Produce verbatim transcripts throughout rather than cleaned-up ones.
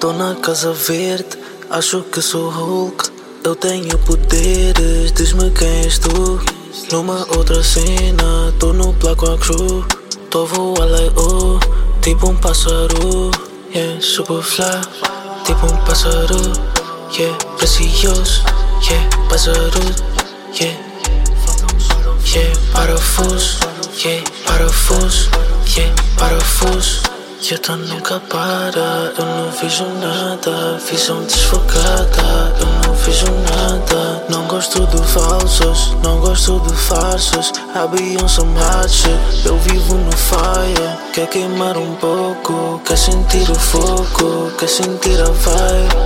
Tô na casa verde, acho que sou Hulk. Eu tenho poderes, diz-me quem és tu. Numa outra cena, tô no plá com a crew. Tô voar like oh, tipo um pássaro. Yeah, super fly, tipo um pássaro. Yeah, precioso, yeah, pássaro. Yeah, yeah, parafuso, yeah, parafuso, yeah, parafuso. E eu tô nunca para, eu não vejo nada. Visão desfocada, eu não vejo nada. Não gosto de falsos, não gosto de farsos. I be on some hot shit, eu vivo no fire. Quer queimar um pouco, quer sentir o fogo, quer sentir a vibe.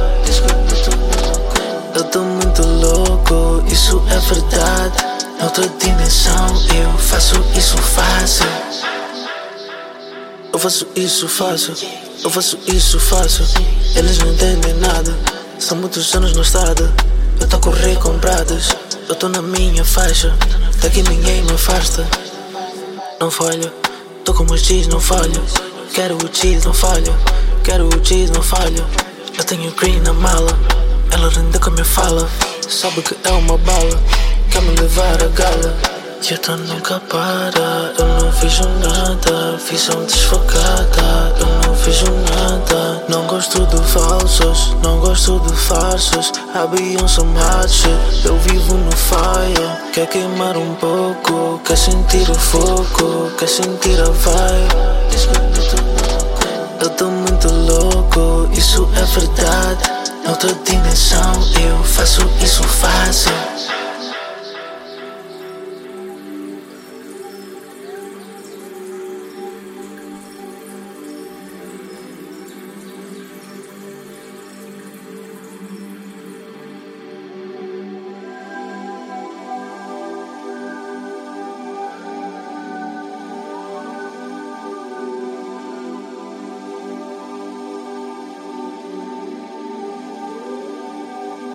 Eu tô muito louco, isso é verdade. Noutra dimensão eu faço isso fácil. Eu faço isso fácil, eu faço isso fácil. Eles não entendem nada, são muitos anos na estrada. Eu tô a correr com pradas, eu tô na minha faixa. Daqui ninguém me afasta. Não falha, tô como os G's, não falha. Quero o cheese, não falha. Quero o cheese, não falha. Eu tenho green na mala, ela rende com a minha fala. Sabe que é uma bala, quer me levar a gala. E eu tô nunca para, eu não vejo nada. Visão desfocada, eu não vejo nada. Não gosto de falsos, não gosto de farsos. I be on some hot shit, eu vivo no fire. Quer queimar um pouco, quer sentir o fogo, quer sentir a vibe. Eu tô muito louco, isso é verdade. Noutra dimensão eu faço isso fácil.